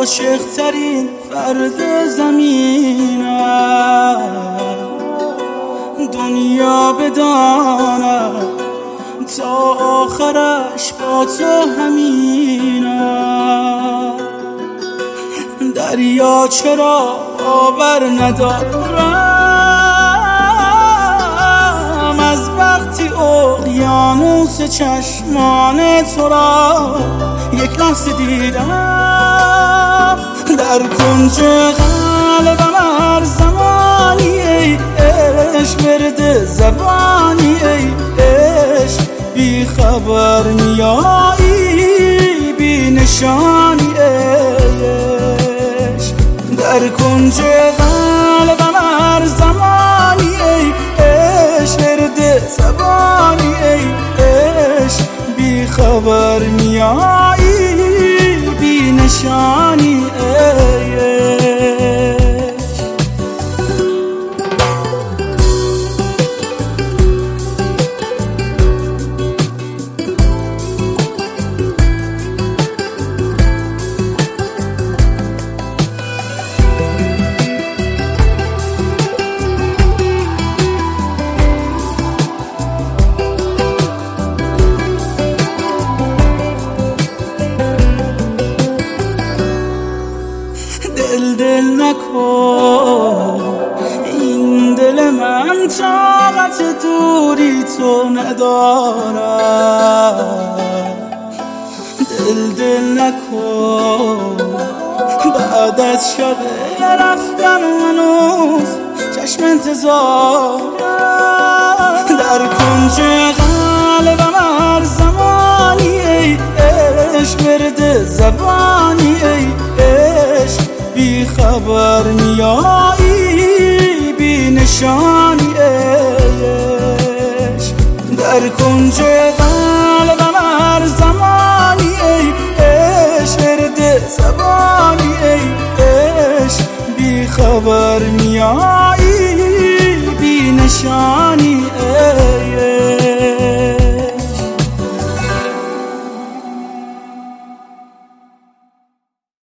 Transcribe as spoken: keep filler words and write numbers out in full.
عاشق ترین فرد زمینم، دنیا بداند تا آخرش با تو همینم. دریا چرا باور ندارم از وقتی اقیانوس چشمان تو را یک لحظه دیدم. در کنج قلبم هر زمانی ای عشق ورد زبانی ای عشق بی خبر میایی بی نشانی عشق. در کنج قلبم هر زمانی ای عشق ورد زبانی ای عشق بی خبر میایی بی نشانی عشق. دل دل نکن این دل من طاقت دوری تو ندارد. دل دل نکن بعد از شب رفتن هنوز چشم انتظارم. در کنج قلبم هر زمانی ای عشق ورد زبانی ای عشق بی خبر میایی بی نشانی عشق. در کنج قلبم هر زمانی ای عشق ورد زبانی ای عشق بی خبر میایی بی نشانی